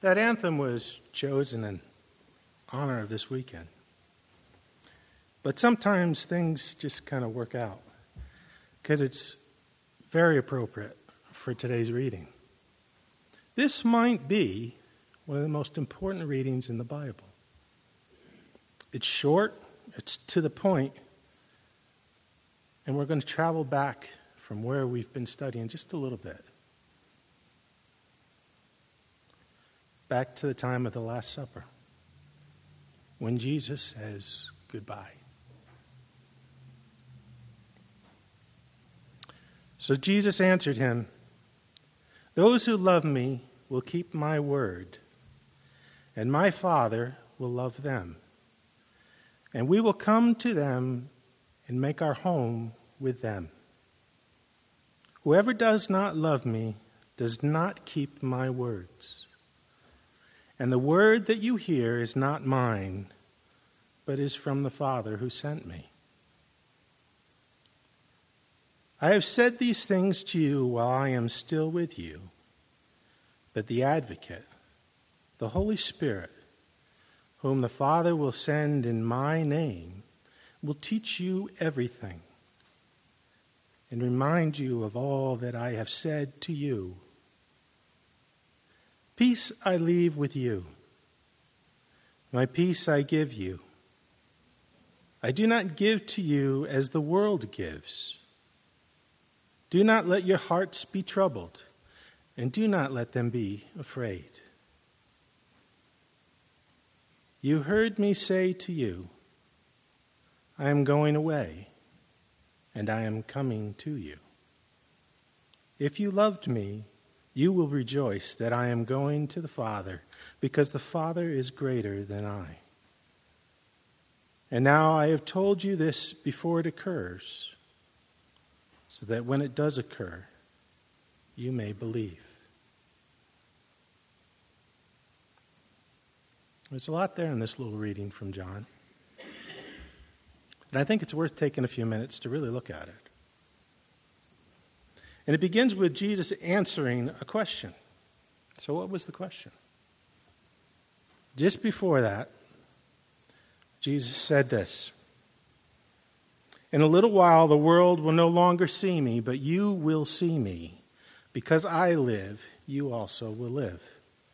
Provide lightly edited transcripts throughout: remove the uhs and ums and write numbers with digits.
That anthem was chosen in honor of this weekend. But sometimes things just kind of work out because it's very appropriate for today's reading. This might be one of the most important readings in the Bible. It's short, it's to the point, and we're going to travel back from where we've been studying just a little bit. Back to the time of the Last Supper, when Jesus says goodbye. So Jesus answered him, "Those who love me will keep my word, and my Father will love them. And we will come to them and make our home with them. Whoever does not love me does not keep my words. And the word that you hear is not mine, but is from the Father who sent me. I have said these things to you while I am still with you, but the Advocate, the Holy Spirit, whom the Father will send in my name, will teach you everything and remind you of all that I have said to you. Peace I leave with you. My peace I give you. I do not give to you as the world gives. Do not let your hearts be troubled, and do not let them be afraid. You heard me say to you, I am going away, and I am coming to you. If you loved me, you will rejoice that I am going to the Father, because the Father is greater than I. And now I have told you this before it occurs, so that when it does occur, you may believe." There's a lot there in this little reading from John. And I think it's worth taking a few minutes to really look at it. And it begins with Jesus answering a question. So what was the question? Just before that, Jesus said this, "In a little while the world will no longer see me, but you will see me. Because I live, you also will live."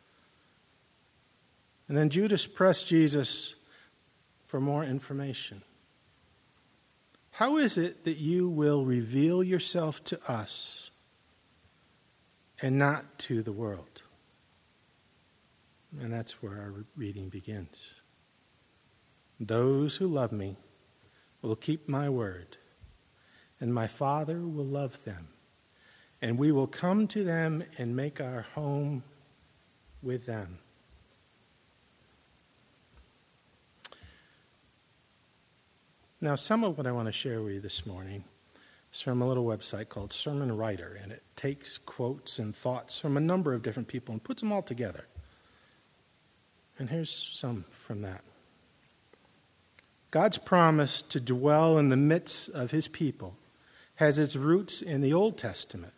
And then Judas pressed Jesus for more information. "How is it that you will reveal yourself to us and not to the world?" And that's where our reading begins. "Those who love me will keep my word, and my Father will love them, and we will come to them and make our home with them." Now, some of what I want to share with you this morning is from a little website called Sermon Writer, and it takes quotes and thoughts from a number of different people and puts them all together. And here's some from that. God's promise to dwell in the midst of his people has its roots in the Old Testament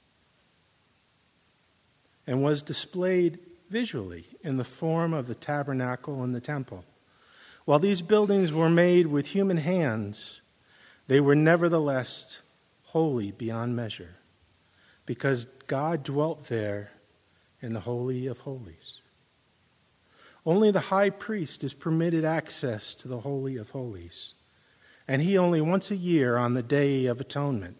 and was displayed visually in the form of the tabernacle and the temple. While these buildings were made with human hands, they were nevertheless holy beyond measure, because God dwelt there in the Holy of Holies. Only the high priest is permitted access to the Holy of Holies, and he only once a year on the Day of Atonement.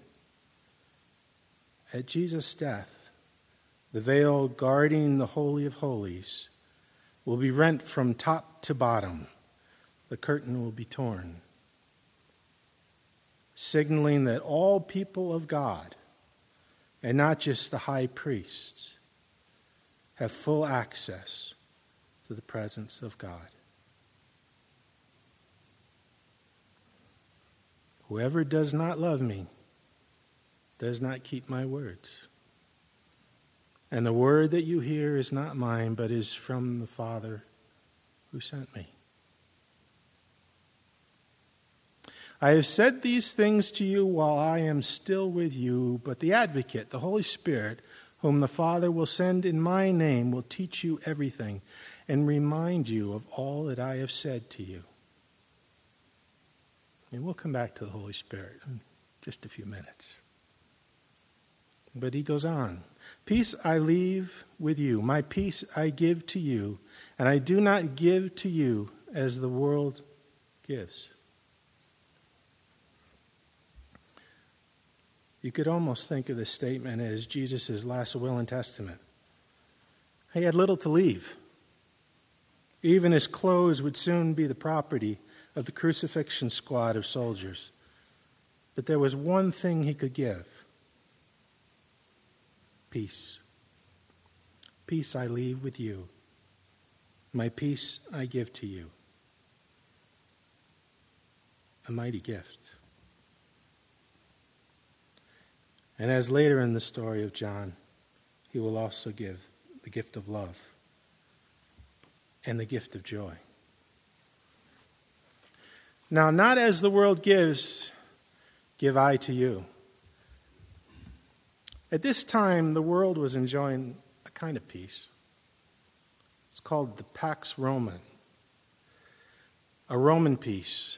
At Jesus' death, the veil guarding the Holy of Holies will be rent from top to bottom. The curtain will be torn, signaling that all people of God, and not just the high priests, have full access to the presence of God. "Whoever does not love me does not keep my words. And the word that you hear is not mine, but is from the Father who sent me. I have said these things to you while I am still with you, but the Advocate, the Holy Spirit, whom the Father will send in my name, will teach you everything and remind you of all that I have said to you. And we'll come back to the Holy Spirit in just a few minutes. But he goes on. Peace I leave with you. My peace I give to you. And I do not give to you as the world gives. You could almost think of this statement as Jesus' last will and testament. He had little to leave. Even his clothes would soon be the property of the crucifixion squad of soldiers. But there was one thing he could give. Peace. Peace I leave with you. My peace I give to you. A mighty gift. And as later in the story of John, he will also give the gift of love and the gift of joy. Now, not as the world gives, give I to you. At this time, the world was enjoying a kind of peace. It's called the Pax Romana, a Roman peace.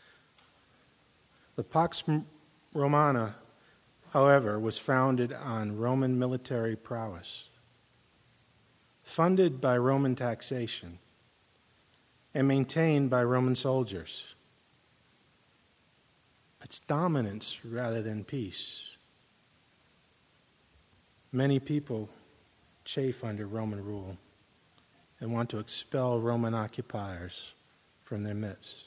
The Pax Romana, however, was founded on Roman military prowess, funded by Roman taxation, and maintained by Roman soldiers. It's dominance rather than peace. Many people chafe under Roman rule and want to expel Roman occupiers from their midst.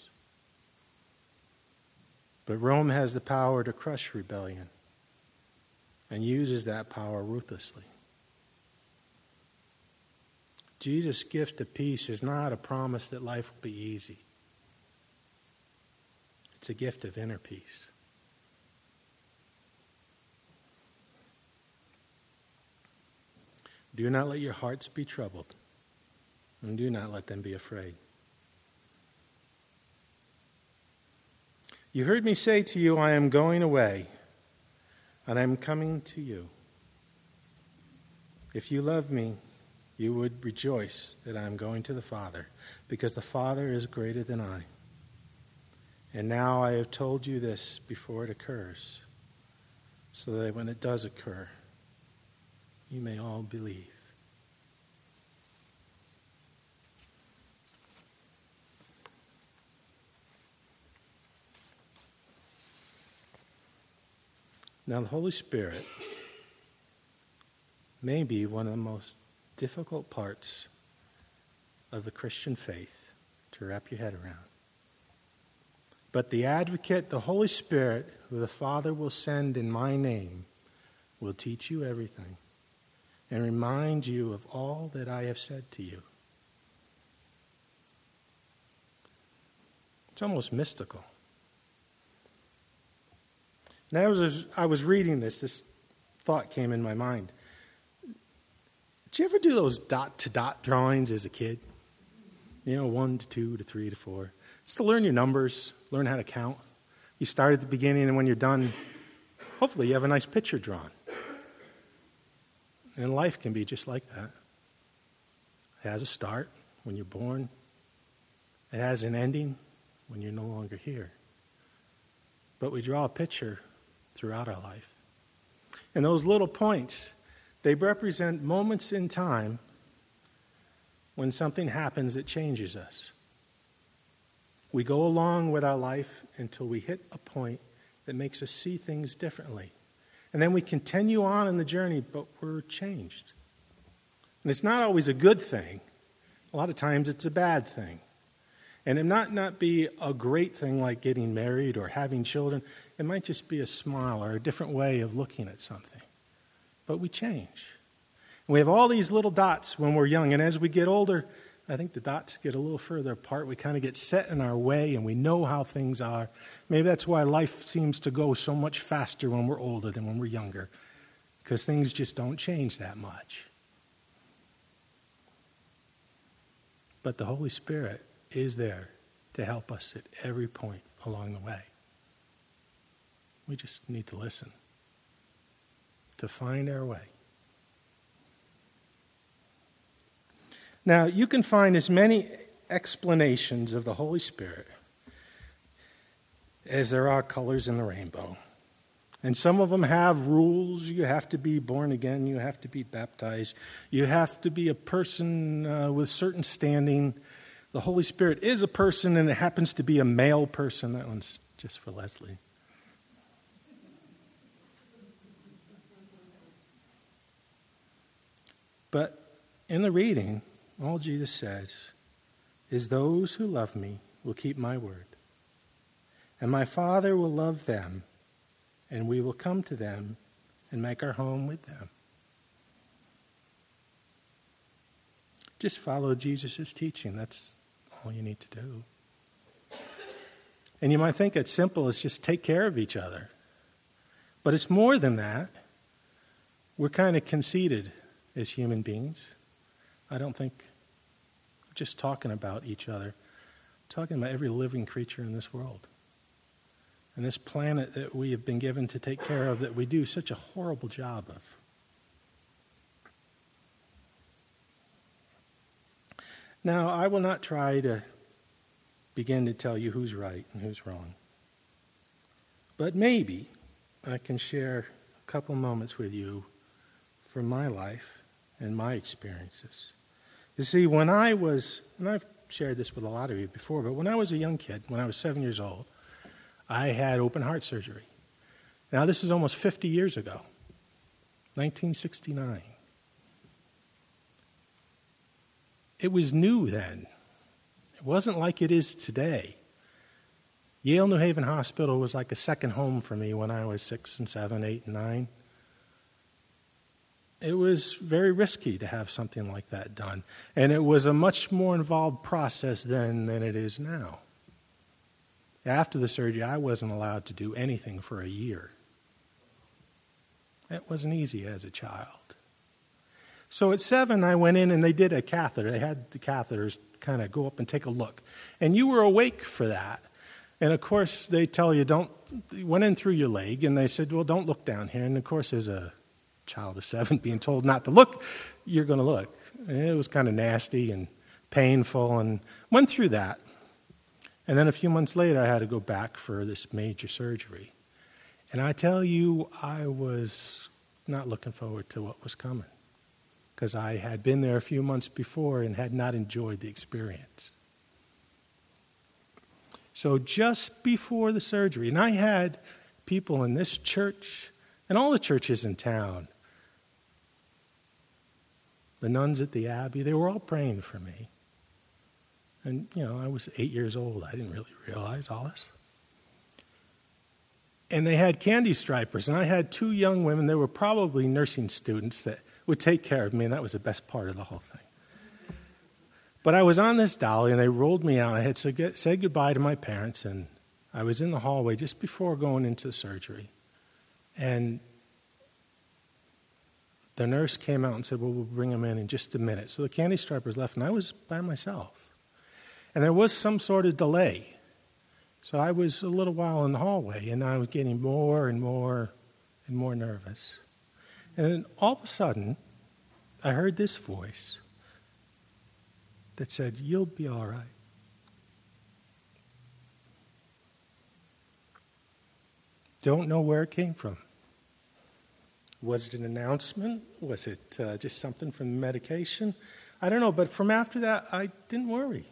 But Rome has the power to crush rebellion and uses that power ruthlessly. Jesus' gift of peace is not a promise that life will be easy. It's a gift of inner peace. Do not let your hearts be troubled, and do not let them be afraid. You heard me say to you, I am going away, and I am coming to you. If you love me, you would rejoice that I am going to the Father, because the Father is greater than I. And now I have told you this before it occurs, so that when it does occur, you may all believe. Now, the Holy Spirit may be one of the most difficult parts of the Christian faith to wrap your head around. But the advocate, the Holy Spirit, who the Father will send in my name, will teach you everything and remind you of all that I have said to you. It's almost mystical. And as I was reading this thought came in my mind. Did you ever do those dot-to-dot drawings as a kid? 1 to 2 to 3 to 4. It's to learn your numbers, learn how to count. You start at the beginning, and when you're done, hopefully you have a nice picture drawn. And life can be just like that. It has a start when you're born. It has an ending when you're no longer here. But we draw a picture throughout our life. And those little points, they represent moments in time when something happens that changes us. We go along with our life until we hit a point that makes us see things differently. And then we continue on in the journey, but we're changed. And it's not always a good thing. A lot of times it's a bad thing. And it might not be a great thing like getting married or having children. It might just be a smile or a different way of looking at something. But we change. And we have all these little dots when we're young. And as we get older, I think the dots get a little further apart. We kind of get set in our way and we know how things are. Maybe that's why life seems to go so much faster when we're older than when we're younger. Because things just don't change that much. But the Holy Spirit is there to help us at every point along the way. We just need to listen, to find our way, Now, you can find as many explanations of the Holy Spirit as there are colors in the rainbow. And some of them have rules. You have to be born again. You have to be baptized. You have to be a person with certain standing. The Holy Spirit is a person, and it happens to be a male person. That one's just for Leslie. But in the reading, all Jesus says is, those who love me will keep my word. And my Father will love them, and we will come to them and make our home with them. Just follow Jesus' teaching. That's all you need to do. And you might think it's simple as just take care of each other. But it's more than that. We're kind of conceited as human beings. I don't think we're just talking about each other. I'm talking about every living creature in this world. And this planet that we have been given to take care of, that we do such a horrible job of. Now, I will not try to begin to tell you who's right and who's wrong. But maybe I can share a couple moments with you from my life and my experiences. You see, when I was, and I've shared this with a lot of you before, but when I was a young kid, when I was 7 years old, I had open heart surgery. Now, this is almost 50 years ago, 1969. It was new then. It wasn't like it is today. Yale New Haven Hospital was like a second home for me when I was 6 and 7, 8 and 9. It was very risky to have something like that done. And it was a much more involved process then than it is now. After the surgery, I wasn't allowed to do anything for a year. It wasn't easy as a child. So at 7, I went in and they did a catheter. They had the catheters kind of go up and take a look. And you were awake for that. And of course, they tell you, went in through your leg, and they said, well, don't look down here. And of course, as a child of 7 being told not to look, you're going to look. And it was kind of nasty and painful, and went through that. And then a few months later, I had to go back for this major surgery. And I tell you, I was not looking forward to what was coming, because I had been there a few months before and had not enjoyed the experience. So just before the surgery, and I had people in this church and all the churches in town, the nuns at the Abbey, they were all praying for me. And, I was 8 years old. I didn't really realize all this. And they had candy stripers, and I had 2 young women. They were probably nursing students that would take care of me, and that was the best part of the whole thing. But I was on this dolly, and they rolled me out. I had said goodbye to my parents, and I was in the hallway just before going into the surgery. And the nurse came out and said, well, we'll bring him in just a minute. So the candy stripers left, and I was by myself. And there was some sort of delay. So I was a little while in the hallway, and I was getting more and more and more nervous. And then all of a sudden, I heard this voice that said, you'll be all right. Don't know where it came from. Was it an announcement? Was it just something from the medication? I don't know, but from after that, I didn't worry.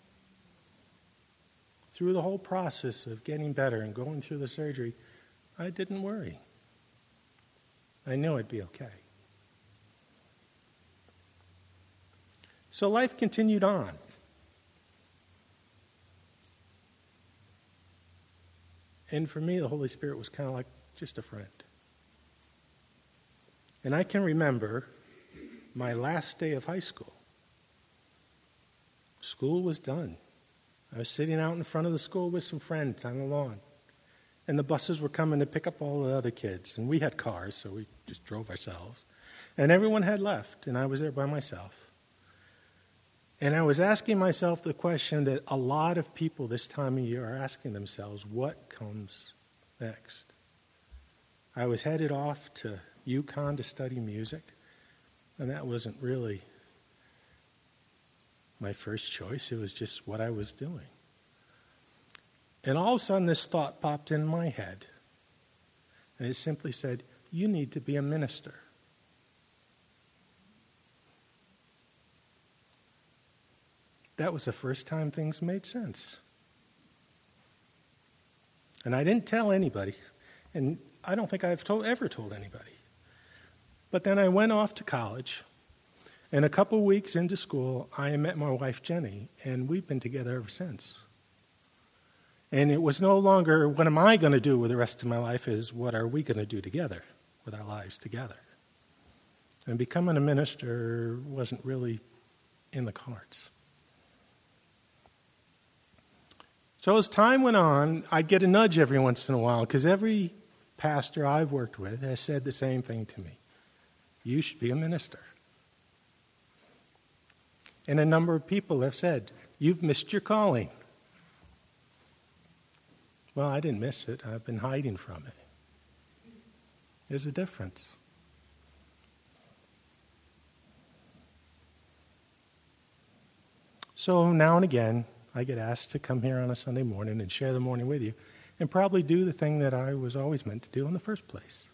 Through the whole process of getting better and going through the surgery, I didn't worry. I knew I'd be okay. So life continued on. And for me, the Holy Spirit was kind of like just a friend. And I can remember my last day of high school. School was done. I was sitting out in front of the school with some friends on the lawn. And the buses were coming to pick up all the other kids. And we had cars, so we just drove ourselves. And everyone had left, and I was there by myself. And I was asking myself the question that a lot of people this time of year are asking themselves, what comes next? I was headed off to Yukon to study music, and that wasn't really my first choice. It was just what I was doing. And all of a sudden, this thought popped in my head. And it simply said, you need to be a minister. That was the first time things made sense. And I didn't tell anybody. And I don't think I've ever told anybody. But then I went off to college. And a couple weeks into school, I met my wife, Jenny. And we've been together ever since. And it was no longer, what am I going to do with the rest of my life, is what are we going to do together, with our lives together. And becoming a minister wasn't really in the cards. So as time went on, I'd get a nudge every once in a while, because every pastor I've worked with has said the same thing to me. You should be a minister. And a number of people have said, you've missed your calling. Well, I didn't miss it. I've been hiding from it. There's a difference. So now and again, I get asked to come here on a Sunday morning and share the morning with you and probably do the thing that I was always meant to do in the first place.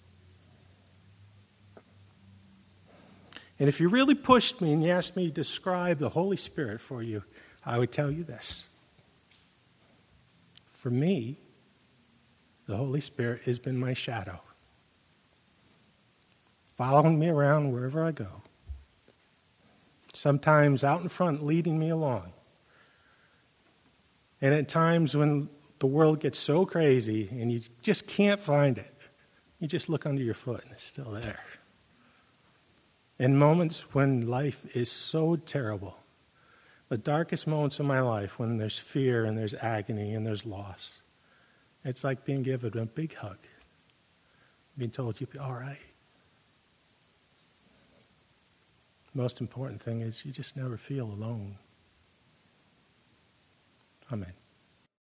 And if you really pushed me and you asked me to describe the Holy Spirit for you, I would tell you this. For me, the Holy Spirit has been my shadow, following me around wherever I go. Sometimes out in front, leading me along. And at times when the world gets so crazy and you just can't find it, you just look under your foot and it's still there. In moments when life is so terrible, the darkest moments of my life, when there's fear and there's agony and there's loss, it's like being given a big hug, being told you'll be all right. Most important thing is you just never feel alone. Amen.